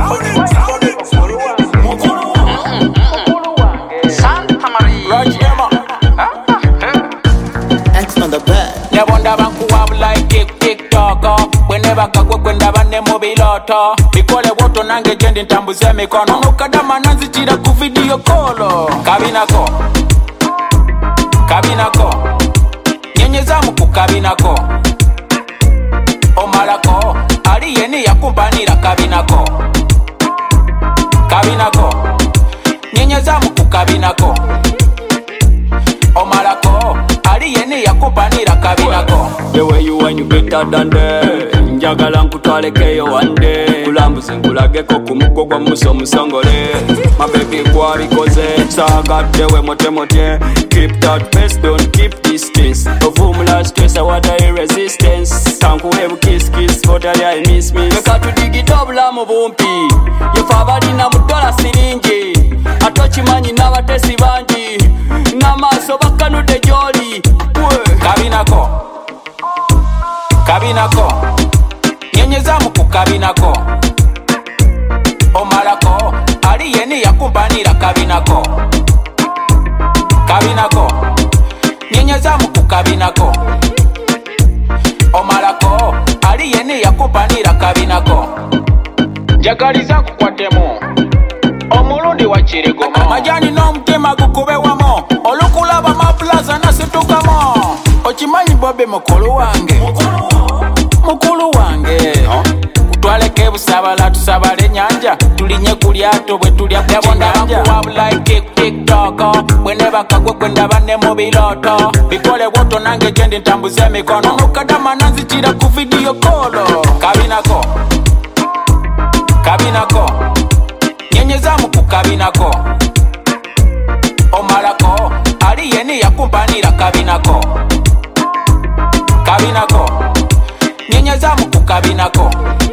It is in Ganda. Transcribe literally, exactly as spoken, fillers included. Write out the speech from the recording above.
sound it, sound it. Santa Maria Raj Emma X on the bed. Nyabonda banku wab like tick tick tock. Whenever kagwe kwenda bane mobiloto. Bikole woto nange jendi ntambuze mikono. Nukadama nanzichira ku video call. Kabinako Kabinako Nyenyeza muku kabinako Omalako Ali yeni ya kumpanira kabinako Kabinako Nyenyeza muku kabinako Omalako Ali yeni ya kumpanira kabinako. The way you when you better than them. Njagala nkutwalekeyo one day. Kulambuze nkulageko kumuko gwa muso musongole. My baby kwabikoze sagadde we mote mote. Keep that pace, don't keep distance. Ovumula stress awada resistance. Kankuwe kiss kiss for the I miss me. Leka tudigita obulamu bumpi. Yofa na mudola siringi. Atochimanyi n'abatesi bangi. N'amaaso bakanudde gy'oli. Kabinako Kabinako Nyenyeza muku kabinako Omalako Ali yeni ya kumpanira kabinako Kabinako Nyenyeza muku kabinako Omalako Ali yeni ya kumpanira kabinako. Jagaliza kukwatemo Omulundi wa Chirigoma Majani n'omutima gukubewamo Olukulaba maplaza nasitukamo Ochimanyi bobe mukulu wange Mukulu wange Kutwaleke busabala tusabale nyanja Tulinye kulyato bwe tulya kuchinyanja Yabonda baku like tick tick tock Whenever kagwe kwenda bane mobiloto Bikole woto nange jendi ntambuze mikono Nukadama nanzichira ku video call. Kabinako Kabinako Nyenyeza muku kabinako Omalako Ali yeni ya kumpanira kabinako Kabinako Nyenyeza muku kabinako